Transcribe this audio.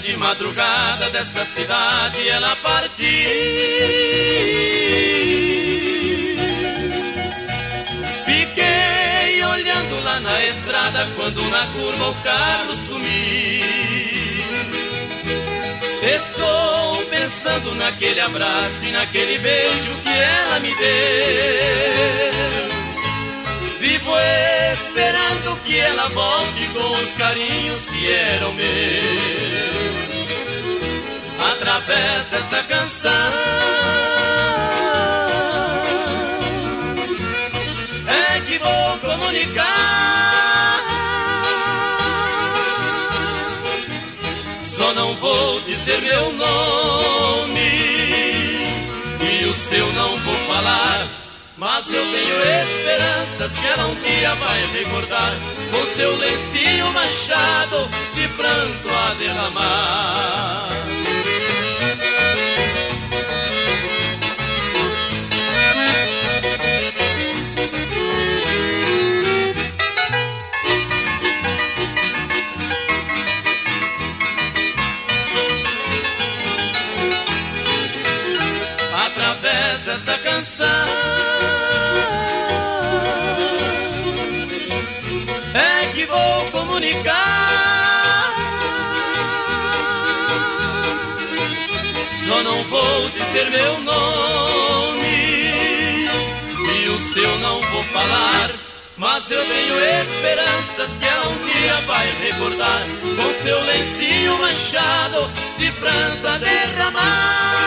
de madrugada desta cidade ela partiu. Fiquei olhando lá na estrada quando na curva o carro sumiu. Estou pensando naquele abraço e naquele beijo que ela me deu. Vivo esperando que ela volte com os carinhos que eram meus. Através desta canção é que vou comunicar. Só não vou dizer meu nome e o seu não vou falar, mas eu tenho esperanças que ela um dia vai recordar, com seu lencinho manchado de pranto a derramar. Através desta canção é que vou comunicar. Só não vou dizer meu nome e o seu não vou falar, mas eu tenho esperanças que ela um dia vai recordar, com seu lencinho manchado de pranto a derramar.